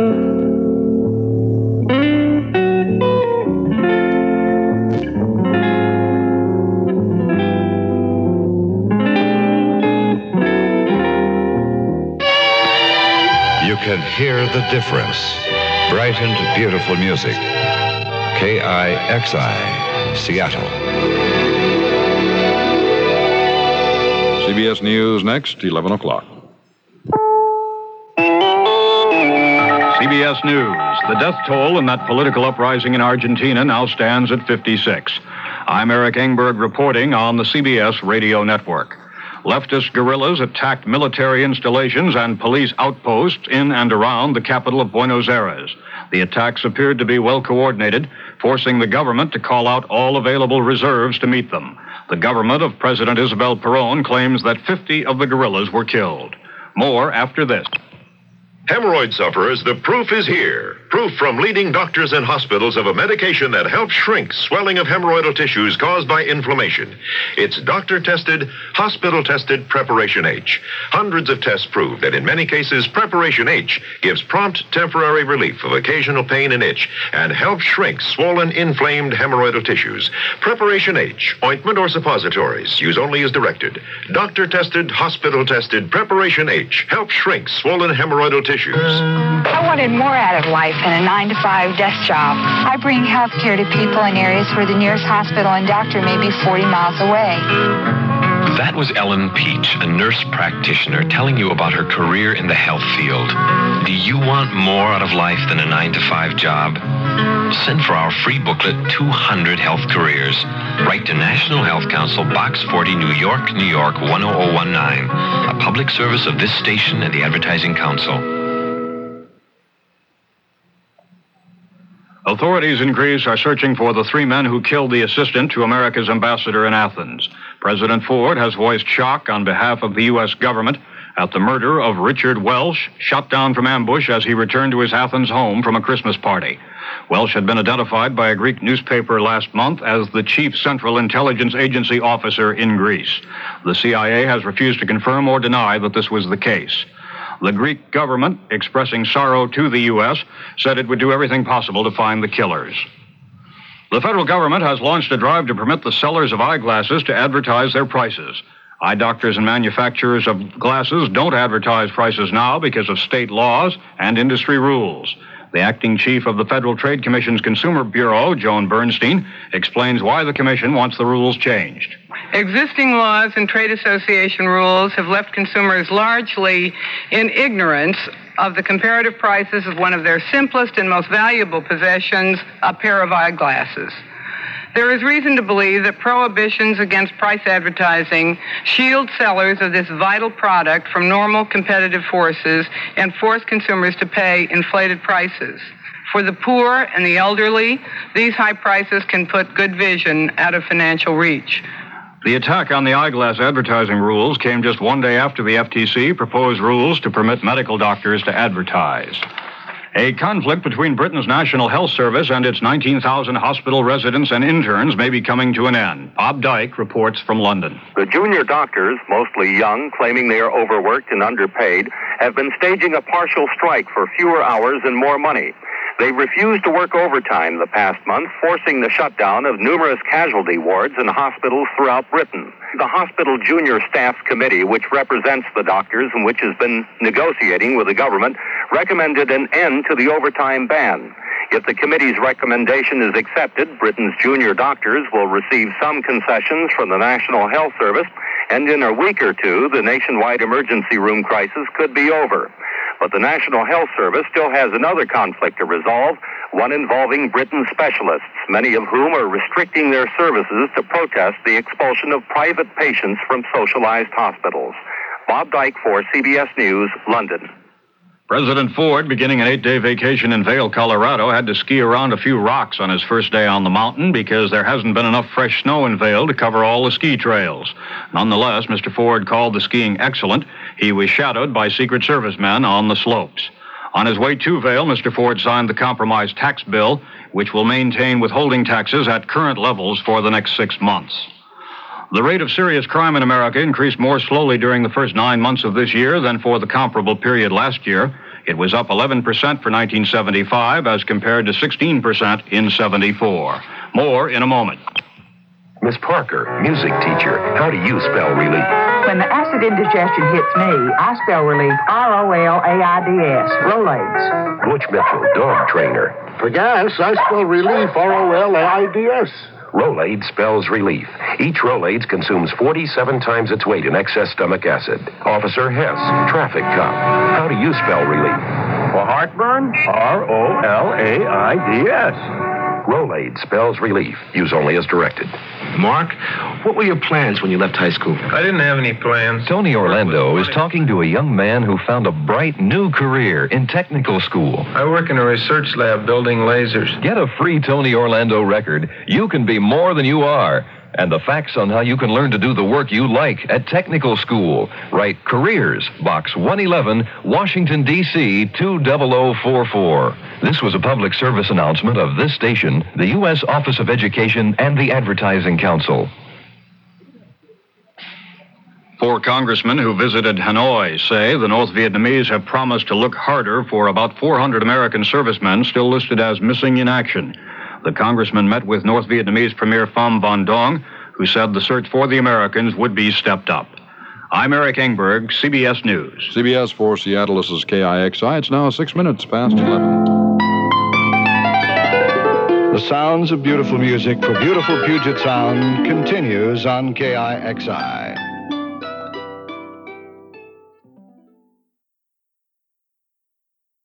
You can hear the difference. Bright and beautiful music. KIXI, Seattle. CBS News next, 11 o'clock. CBS News. The death toll in that political uprising in Argentina now stands at 56. I'm Eric Engberg reporting on the CBS radio network. Leftist guerrillas attacked military installations and police outposts in and around the capital of Buenos Aires. The attacks appeared to be well coordinated, forcing the government to call out all available reserves to meet them. The government of President Isabel Perón claims that 50 of the guerrillas were killed. More after this. Hemorrhoid sufferers, the proof is here. Proof from leading doctors and hospitals of a medication that helps shrink swelling of hemorrhoidal tissues caused by inflammation. It's doctor-tested, hospital-tested Preparation H. Hundreds of tests prove that in many cases, Preparation H gives prompt temporary relief of occasional pain and itch and helps shrink swollen, inflamed hemorrhoidal tissues. Preparation H, ointment or suppositories, use only as directed. Doctor-tested, hospital-tested Preparation H helps shrink swollen hemorrhoidal tissues Tissues. I wanted more out of life than a 9-to-5 desk job. I bring health care to people in areas where the nearest hospital and doctor may be 40 miles away. That was Ellen Peach, a nurse practitioner, telling you about her career in the health field. Do you want more out of life than a 9-to-5 job? Send for our free booklet, 200 Health Careers. Write to National Health Council, Box 40, New York, New York, 10019. A public service of this station and the Advertising Council. Authorities in Greece are searching for the 3 men who killed the assistant to America's ambassador in Athens. President Ford has voiced shock on behalf of the U.S. government at the murder of Richard Welsh, shot down from ambush as he returned to his Athens home from a Christmas party. Welsh had been identified by a Greek newspaper last month as the chief Central Intelligence Agency officer in Greece. The CIA has refused to confirm or deny that this was the case. The Greek government, expressing sorrow to the U.S., said it would do everything possible to find the killers. The federal government has launched a drive to permit the sellers of eyeglasses to advertise their prices. Eye doctors and manufacturers of glasses don't advertise prices now because of state laws and industry rules. The acting chief of the Federal Trade Commission's Consumer Bureau, Joan Bernstein, explains why the commission wants the rules changed. Existing laws and trade association rules have left consumers largely in ignorance of the comparative prices of one of their simplest and most valuable possessions, a pair of eyeglasses. There is reason to believe that prohibitions against price advertising shield sellers of this vital product from normal competitive forces and force consumers to pay inflated prices. For the poor and the elderly, these high prices can put good vision out of financial reach. The attack on the eyeglass advertising rules came just one day after the FTC proposed rules to permit medical doctors to advertise. A conflict between Britain's National Health Service and its 19,000 hospital residents and interns may be coming to an end. Bob Dyke reports from London. The junior doctors, mostly young, claiming they are overworked and underpaid, have been staging a partial strike for fewer hours and more money. They refused to work overtime the past month, forcing the shutdown of numerous casualty wards in hospitals throughout Britain. The Hospital Junior Staffs Committee, which represents the doctors and which has been negotiating with the government, recommended an end to the overtime ban. If the committee's recommendation is accepted, Britain's junior doctors will receive some concessions from the National Health Service, and in a week or two, the nationwide emergency room crisis could be over. But the National Health Service still has another conflict to resolve, one involving Britain's specialists, many of whom are restricting their services to protest the expulsion of private patients from socialized hospitals. Bob Dyke for CBS News, London. President Ford, beginning an 8-day vacation in Vail, Colorado, had to ski around a few rocks on his first day on the mountain because there hasn't been enough fresh snow in Vail to cover all the ski trails. Nonetheless, Mr. Ford called the skiing excellent. He was shadowed by Secret Service men on the slopes. On his way to Vail, Mr. Ford signed the compromise tax bill, which will maintain withholding taxes at current levels for the next 6 months. The rate of serious crime in America increased more slowly during the first 9 months of this year than for the comparable period last year. It was up 11% for 1975 as compared to 16% in 74. More in a moment. Miss Parker, music teacher, how do you spell relief? When the acid indigestion hits me, I spell relief R-O-L-A-I-D-S, Rolaids. Butch Mitchell, dog trainer. For gas, I spell relief R-O-L-A-I-D-S. Rolaids spells relief. Each Rolaids consumes 47 times its weight in excess stomach acid. Officer Hess, traffic cop. How do you spell relief? For heartburn, R-O-L-A-I-D-S. Rolaids spells relief. Use only as directed. Mark, what were your plans when you left high school? I didn't have any plans. Tony Orlando is talking to a young man who found a bright new career in technical school. I work in a research lab building lasers. Get a free Tony Orlando record. You can be more than you are. And the facts on how you can learn to do the work you like at technical school. Write Careers, Box 111, Washington, D.C. 20044. This was a public service announcement of this station, the U.S. Office of Education, and the Advertising Council. 4 congressmen who visited Hanoi say the North Vietnamese have promised to look harder for about 400 American servicemen still listed as missing in action. The congressman met with North Vietnamese Premier Pham Van Dong, who said the search for the Americans would be stepped up. I'm Eric Engberg, CBS News. CBS for Seattle, this is KIXI. It's now 6 minutes past 11. The sounds of beautiful music for beautiful Puget Sound continues on KIXI.